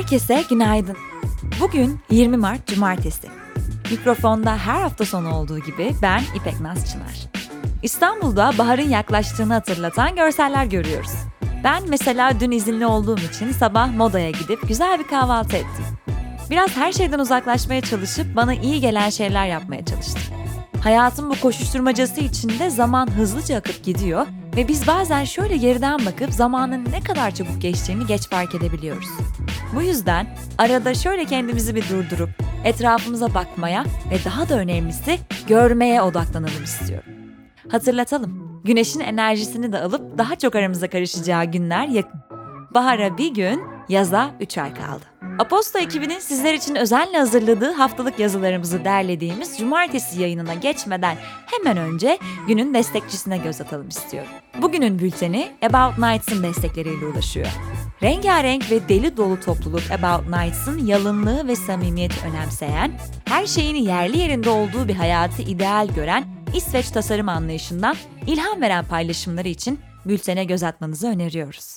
Herkese günaydın. Bugün 20 Mart Cumartesi. Mikrofonda her hafta sonu olduğu gibi ben İpek Naz Çınar. İstanbul'da baharın yaklaştığını hatırlatan görseller görüyoruz. Ben mesela dün izinli olduğum için sabah Moda'ya gidip güzel bir kahvaltı ettim. Biraz her şeyden uzaklaşmaya çalışıp bana iyi gelen şeyler yapmaya çalıştım. Hayatın bu koşuşturmacası içinde zaman hızlıca akıp gidiyor ve biz bazen şöyle geriden bakıp zamanın ne kadar çabuk geçtiğini geç fark edebiliyoruz. Bu yüzden arada şöyle kendimizi bir durdurup etrafımıza bakmaya ve daha da önemlisi görmeye odaklanalım istiyorum. Hatırlatalım, güneşin enerjisini de alıp daha çok aramıza karışacağı günler yakın. Bahara bir gün, yaza 3 ay kaldı. Aposto ekibinin sizler için özenle hazırladığı haftalık yazılarımızı derlediğimiz Cumartesi yayınına geçmeden hemen önce günün destekçisine göz atalım istiyorum. Bugünün bülteni About Nights'ın destekleriyle ulaşıyor. Rengarenk ve deli dolu topluluk About Nights'ın yalınlığı ve samimiyeti önemseyen, her şeyin yerli yerinde olduğu bir hayatı ideal gören İsveç tasarım anlayışından ilham veren paylaşımları için bültene göz atmanızı öneriyoruz.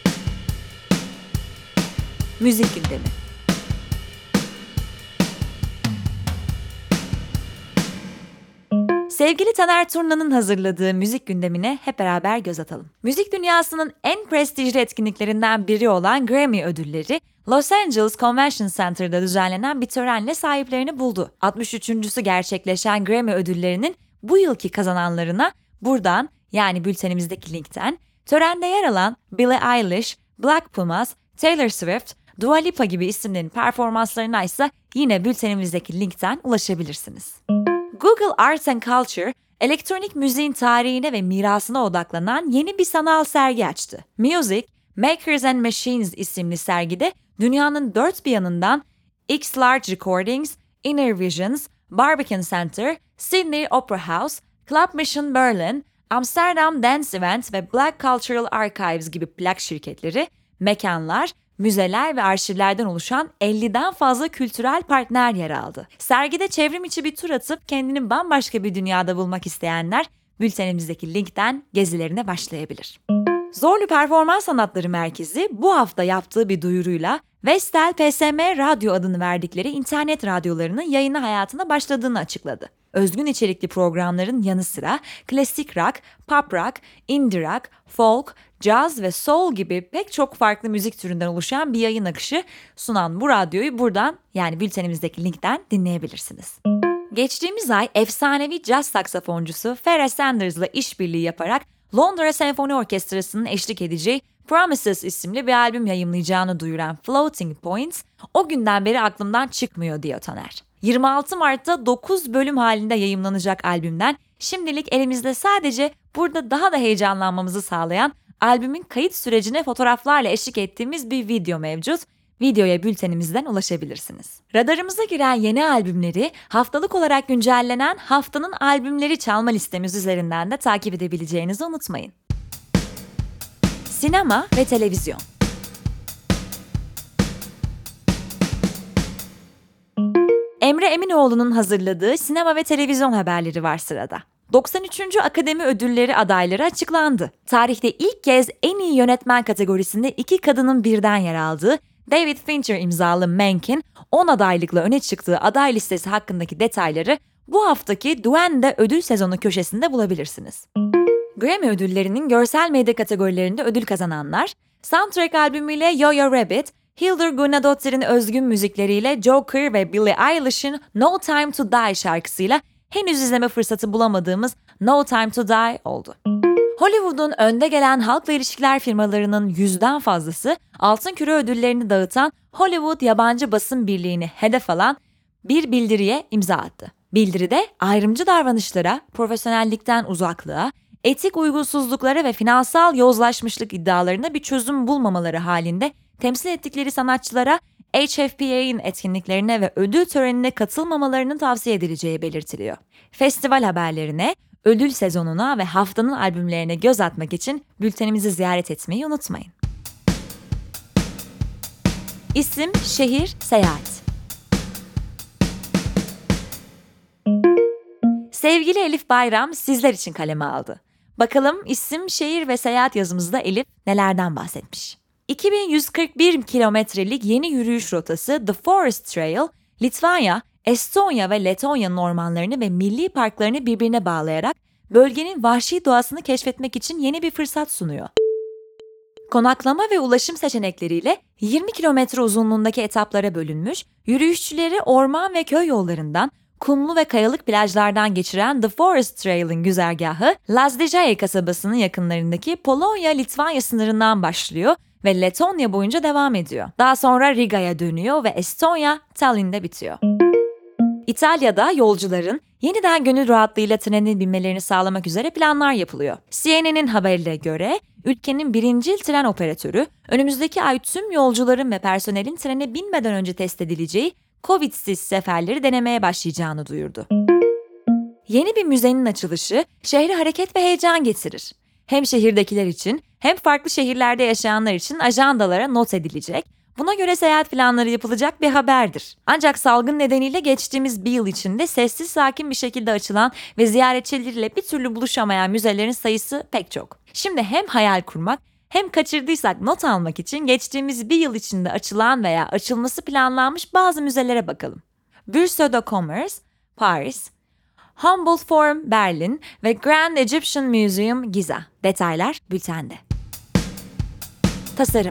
Müzik gündemi. Sevgili Taner Turna'nın hazırladığı müzik gündemine hep beraber göz atalım. Müzik dünyasının en prestijli etkinliklerinden biri olan Grammy ödülleri, Los Angeles Convention Center'da düzenlenen bir törenle sahiplerini buldu. 63.'sü gerçekleşen Grammy ödüllerinin bu yılki kazananlarına buradan, yani bültenimizdeki linkten, törende yer alan Billie Eilish, Black Pumas, Taylor Swift, Dua Lipa gibi isimlerin performanslarına ise yine bültenimizdeki linkten ulaşabilirsiniz. Google Arts and Culture, elektronik müziğin tarihine ve mirasına odaklanan yeni bir sanal sergi açtı. Music, Makers and Machines isimli sergide dünyanın dört bir yanından X Large Recordings, Inner Visions, Barbican Center, Sydney Opera House, Club Mission Berlin, Amsterdam Dance Event ve Black Cultural Archives gibi plak şirketleri, mekanlar, müzeler ve arşivlerden oluşan 50'den fazla kültürel partner yer aldı. Sergide çevrim içi bir tur atıp kendini bambaşka bir dünyada bulmak isteyenler bültenimizdeki linkten gezilerine başlayabilir. Zorlu Performans Sanatları Merkezi bu hafta yaptığı bir duyuruyla Vestel PSM Radyo adını verdikleri internet radyolarının yayını hayatına başladığını açıkladı. Özgün içerikli programların yanı sıra klasik rock, pop rock, indie rock, folk, caz ve soul gibi pek çok farklı müzik türünden oluşan bir yayın akışı sunan bu radyoyu buradan, yani bültenimizdeki linkten dinleyebilirsiniz. Geçtiğimiz ay efsanevi caz saksafoncusu Pharoah Sanders'la işbirliği yaparak Londra Senfoni Orkestrası'nın eşlik edeceği Promises isimli bir albüm yayımlayacağını duyuran Floating Points, o günden beri aklımdan çıkmıyor diyor Taner. 26 Mart'ta 9 bölüm halinde yayımlanacak albümden şimdilik elimizde sadece burada daha da heyecanlanmamızı sağlayan albümün kayıt sürecine fotoğraflarla eşlik ettiğimiz bir video mevcut. Videoya bültenimizden ulaşabilirsiniz. Radarımıza giren yeni albümleri haftalık olarak güncellenen haftanın albümleri çalma listemiz üzerinden de takip edebileceğinizi unutmayın. Sinema ve televizyon. Emre Eminoğlu'nun hazırladığı sinema ve televizyon haberleri var sırada. 93. Akademi Ödülleri adayları açıklandı. Tarihte ilk kez en iyi yönetmen kategorisinde 2 kadının birden yer aldığı David Fincher imzalı Mank'in 10 adaylıkla öne çıktığı aday listesi hakkındaki detayları bu haftaki Duen'de ödül sezonu köşesinde bulabilirsiniz. Grammy ödüllerinin görsel medya kategorilerinde ödül kazananlar, soundtrack albümüyle Yo-Yo Rabbit, Hildur Guðnadóttir'in özgün müzikleriyle Joker ve Billie Eilish'in No Time to Die şarkısıyla henüz izleme fırsatı bulamadığımız No Time to Die oldu. Hollywood'un önde gelen halkla ilişkiler firmalarının 100'den fazlası Altın Küre ödüllerini dağıtan Hollywood Yabancı Basın Birliği'ni hedef alan bir bildiriye imza attı. Bildiride ayrımcı davranışlara, profesyonellikten uzaklığa, etik uygunsuzluklara ve finansal yozlaşmışlık iddialarına bir çözüm bulmamaları halinde temsil ettikleri sanatçılara HFPA'nin etkinliklerine ve ödül törenine katılmamalarının tavsiye edileceği belirtiliyor. Festival haberlerine, ödül sezonuna ve haftanın albümlerine göz atmak için bültenimizi ziyaret etmeyi unutmayın. İsim, şehir, seyahat. Sevgili Elif Bayram sizler için kaleme aldı. Bakalım isim, şehir ve seyahat yazımızda Elif nelerden bahsetmiş? 2141 kilometrelik yeni yürüyüş rotası The Forest Trail, Litvanya, Estonya ve Letonya'nın ormanlarını ve milli parklarını birbirine bağlayarak bölgenin vahşi doğasını keşfetmek için yeni bir fırsat sunuyor. Konaklama ve ulaşım seçenekleriyle 20 kilometre uzunluğundaki etaplara bölünmüş, yürüyüşçüleri orman ve köy yollarından, kumlu ve kayalık plajlardan geçiren The Forest Trail'in güzergahı, Lazdijai kasabasının yakınlarındaki Polonya-Litvanya sınırından başlıyor ve Letonya boyunca devam ediyor. Daha sonra Riga'ya dönüyor ve Estonya, Tallinn'de bitiyor. İtalya'da yolcuların yeniden gönül rahatlığıyla trene binmelerini sağlamak üzere planlar yapılıyor. CNN'in haberine göre ülkenin birincil tren operatörü önümüzdeki ay tüm yolcuların ve personelin trene binmeden önce test edileceği Covid'siz seferleri denemeye başlayacağını duyurdu. Yeni bir müzenin açılışı şehre hareket ve heyecan getirir. Hem şehirdekiler için hem farklı şehirlerde yaşayanlar için ajandalara not edilecek, buna göre seyahat planları yapılacak bir haberdir. Ancak salgın nedeniyle geçtiğimiz bir yıl içinde sessiz sakin bir şekilde açılan ve ziyaretçileriyle bir türlü buluşamayan müzelerin sayısı pek çok. Şimdi hem hayal kurmak hem kaçırdıysak not almak için geçtiğimiz bir yıl içinde açılan veya açılması planlanmış bazı müzelere bakalım. Bourse de Commerce, Paris, Humboldt Forum, Berlin ve Grand Egyptian Museum, Giza. Detaylar bültende. Tasarım.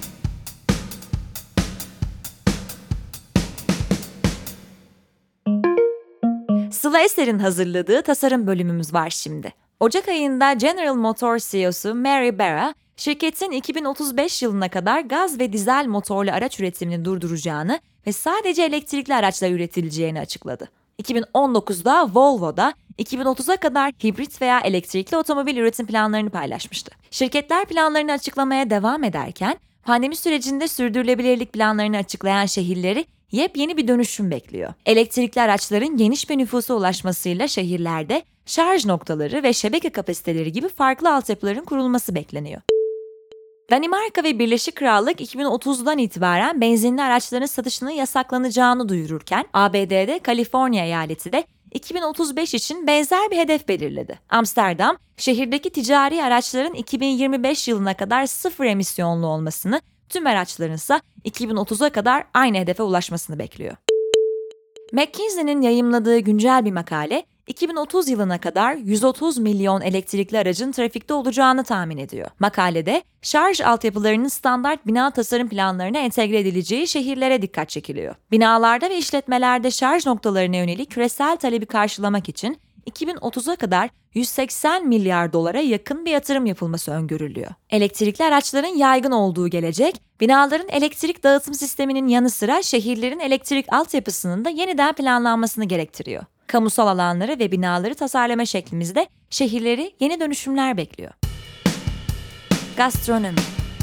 Sıla Eser'in hazırladığı tasarım bölümümüz var şimdi. Ocak ayında General Motors CEO'su Mary Barra, şirketin 2035 yılına kadar gaz ve dizel motorlu araç üretimini durduracağını ve sadece elektrikli araçlar üretileceğini açıkladı. 2019'da Volvo'da 2030'a kadar hibrit veya elektrikli otomobil üretim planlarını paylaşmıştı. Şirketler planlarını açıklamaya devam ederken, pandemi sürecinde sürdürülebilirlik planlarını açıklayan şehirleri yepyeni bir dönüşüm bekliyor. Elektrikli araçların geniş bir nüfusa ulaşmasıyla şehirlerde şarj noktaları ve şebeke kapasiteleri gibi farklı altyapıların kurulması bekleniyor. Danimarka ve Birleşik Krallık 2030'dan itibaren benzinli araçların satışının yasaklanacağını duyururken, ABD'de Kaliforniya eyaleti de 2035 için benzer bir hedef belirledi. Amsterdam, şehirdeki ticari araçların 2025 yılına kadar sıfır emisyonlu olmasını, tüm araçların ise 2030'a kadar aynı hedefe ulaşmasını bekliyor. McKinsey'nin yayımladığı güncel bir makale, 2030 yılına kadar 130 milyon elektrikli aracın trafikte olacağını tahmin ediyor. Makalede, şarj altyapılarının standart bina tasarım planlarına entegre edileceği şehirlere dikkat çekiliyor. Binalarda ve işletmelerde şarj noktalarına yönelik küresel talebi karşılamak için 2030'a kadar 180 milyar dolara yakın bir yatırım yapılması öngörülüyor. Elektrikli araçların yaygın olduğu gelecek, binaların elektrik dağıtım sisteminin yanı sıra şehirlerin elektrik altyapısının da yeniden planlanmasını gerektiriyor. Kamusal alanları ve binaları tasarlama şeklimizde şehirleri yeni dönüşümler bekliyor. Gastronomi.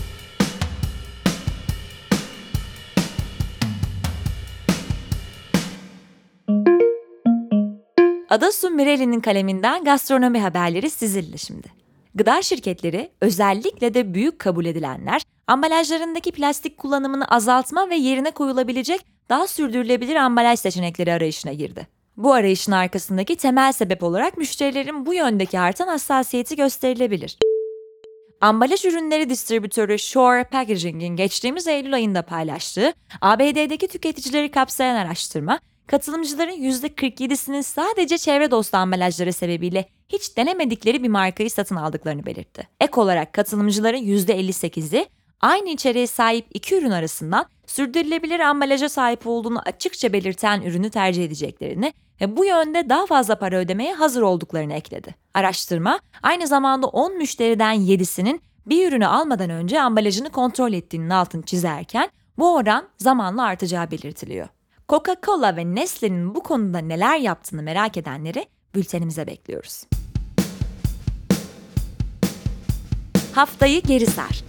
Adasu Mireli'nin kaleminden gastronomi haberleri sizinle şimdi. Gıda şirketleri, özellikle de büyük kabul edilenler, ambalajlarındaki plastik kullanımını azaltma ve yerine koyulabilecek daha sürdürülebilir ambalaj seçenekleri arayışına girdi. Bu arayışın arkasındaki temel sebep olarak müşterilerin bu yöndeki artan hassasiyeti gösterilebilir. Ambalaj ürünleri distribütörü Shore Packaging'in geçtiğimiz Eylül ayında paylaştığı ABD'deki tüketicileri kapsayan araştırma, katılımcıların %47'sinin sadece çevre dostu ambalajları sebebiyle hiç denemedikleri bir markayı satın aldıklarını belirtti. Ek olarak katılımcıların %58'i aynı içeriğe sahip iki ürün arasından sürdürülebilir ambalaja sahip olduğunu açıkça belirten ürünü tercih edeceklerini ve bu yönde daha fazla para ödemeye hazır olduklarını ekledi. Araştırma, aynı zamanda 10 müşteriden 7'sinin bir ürünü almadan önce ambalajını kontrol ettiğinin altını çizerken bu oran zamanla artacağı belirtiliyor. Coca-Cola ve Nestle'nin bu konuda neler yaptığını merak edenleri bültenimize bekliyoruz. Haftayı geri sar.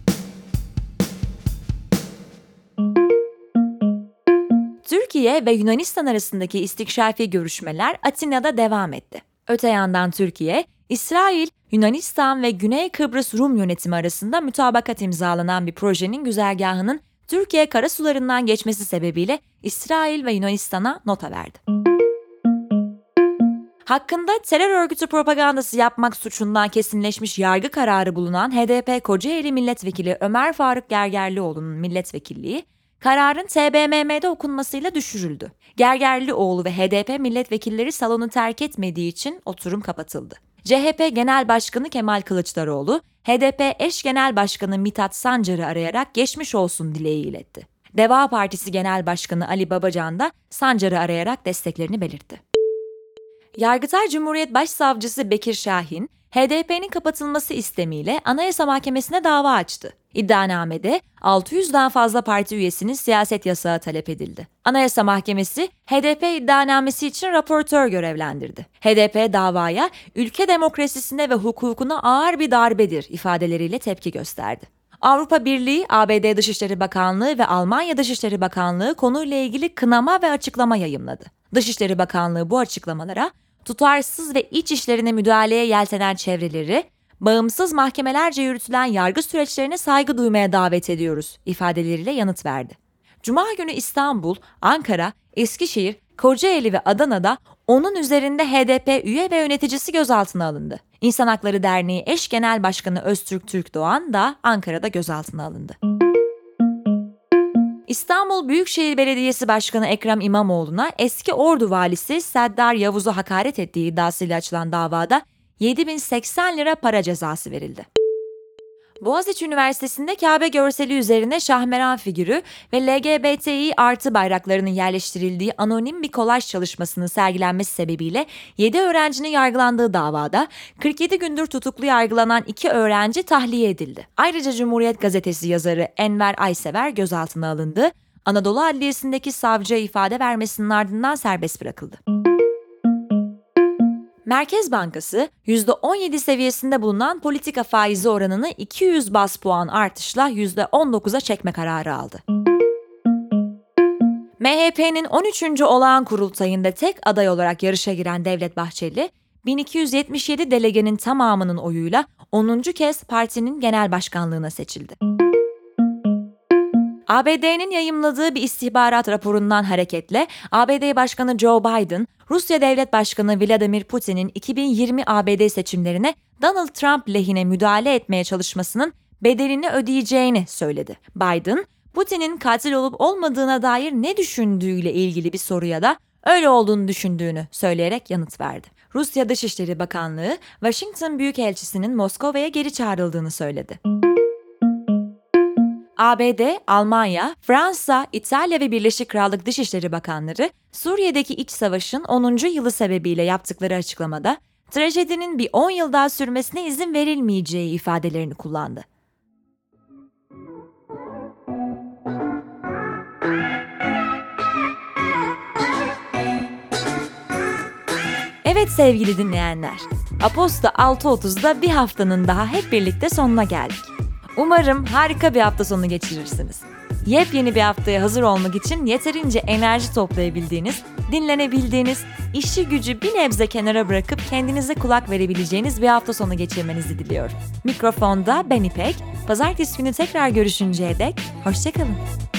Türkiye ve Yunanistan arasındaki istikşafi görüşmeler Atina'da devam etti. Öte yandan Türkiye, İsrail, Yunanistan ve Güney Kıbrıs Rum yönetimi arasında mütabakat imzalanan bir projenin güzergahının Türkiye karasularından geçmesi sebebiyle İsrail ve Yunanistan'a nota verdi. Hakkında terör örgütü propagandası yapmak suçundan kesinleşmiş yargı kararı bulunan HDP Kocaeli Milletvekili Ömer Faruk Gergerlioğlu'nun milletvekilliği, kararın TBMM'de okunmasıyla düşürüldü. Gergerlioğlu ve HDP milletvekilleri salonu terk etmediği için oturum kapatıldı. CHP Genel Başkanı Kemal Kılıçdaroğlu, HDP eş genel başkanı Mithat Sancar'ı arayarak geçmiş olsun dileği iletti. Deva Partisi Genel Başkanı Ali Babacan da Sancar'ı arayarak desteklerini belirtti. Yargıtay Cumhuriyet Başsavcısı Bekir Şahin, HDP'nin kapatılması istemiyle Anayasa Mahkemesi'ne dava açtı. İddianamede 600'den fazla parti üyesinin siyaset yasağı talep edildi. Anayasa Mahkemesi, HDP iddianamesi için raportör görevlendirdi. HDP davaya ülke demokrasisine ve hukukuna ağır bir darbedir ifadeleriyle tepki gösterdi. Avrupa Birliği, ABD Dışişleri Bakanlığı ve Almanya Dışişleri Bakanlığı konuyla ilgili kınama ve açıklama yayımladı. Dışişleri Bakanlığı bu açıklamalara, tutarsız ve iç işlerine müdahaleye yeltenen çevreleri, bağımsız mahkemelerce yürütülen yargı süreçlerine saygı duymaya davet ediyoruz ifadeleriyle yanıt verdi. Cuma günü İstanbul, Ankara, Eskişehir, Kocaeli ve Adana'da onun üzerinde HDP üye ve yöneticisi gözaltına alındı. İnsan Hakları Derneği eş genel başkanı Öztürk Türkdoğan da Ankara'da gözaltına alındı. İstanbul Büyükşehir Belediyesi Başkanı Ekrem İmamoğlu'na eski Ordu valisi Seddar Yavuz'a hakaret ettiği iddiasıyla açılan davada 7.080 lira para cezası verildi. Boğaziçi Üniversitesi'nde Kabe görseli üzerine şahmeran figürü ve LGBTİ artı bayraklarının yerleştirildiği anonim bir kolaj çalışmasının sergilenmesi sebebiyle 7 öğrencinin yargılandığı davada 47 gündür tutuklu yargılanan 2 öğrenci tahliye edildi. Ayrıca Cumhuriyet Gazetesi yazarı Enver Aysever gözaltına alındı. Anadolu Adliyesi'ndeki savcıya ifade vermesinin ardından serbest bırakıldı. Merkez Bankası, %17 seviyesinde bulunan politika faizi oranını 200 baz puan artışla %19'a çekme kararı aldı. MHP'nin 13. olağan kurultayında tek aday olarak yarışa giren Devlet Bahçeli, 1277 delegenin tamamının oyuyla 10. kez partinin genel başkanlığına seçildi. ABD'nin yayımladığı bir istihbarat raporundan hareketle ABD Başkanı Joe Biden, Rusya Devlet Başkanı Vladimir Putin'in 2020 ABD seçimlerine Donald Trump lehine müdahale etmeye çalışmasının bedelini ödeyeceğini söyledi. Biden, Putin'in katil olup olmadığına dair ne düşündüğüyle ilgili bir soruya da öyle olduğunu düşündüğünü söyleyerek yanıt verdi. Rusya Dışişleri Bakanlığı, Washington Büyükelçisi'nin Moskova'ya geri çağrıldığını söyledi. ABD, Almanya, Fransa, İtalya ve Birleşik Krallık Dışişleri Bakanları, Suriye'deki iç savaşın 10. yılı sebebiyle yaptıkları açıklamada, trajedinin bir 10 yıl daha sürmesine izin verilmeyeceği ifadelerini kullandı. Evet sevgili dinleyenler, Aposto 6.30'da bir haftanın daha hep birlikte sonuna geldik. Umarım harika bir hafta sonu geçirirsiniz. Yepyeni bir haftaya hazır olmak için yeterince enerji toplayabildiğiniz, dinlenebildiğiniz, işi gücü bir nebze kenara bırakıp kendinize kulak verebileceğiniz bir hafta sonu geçirmenizi diliyorum. Mikrofonda ben İpek, pazartesi günü tekrar görüşünceye dek hoşça kalın.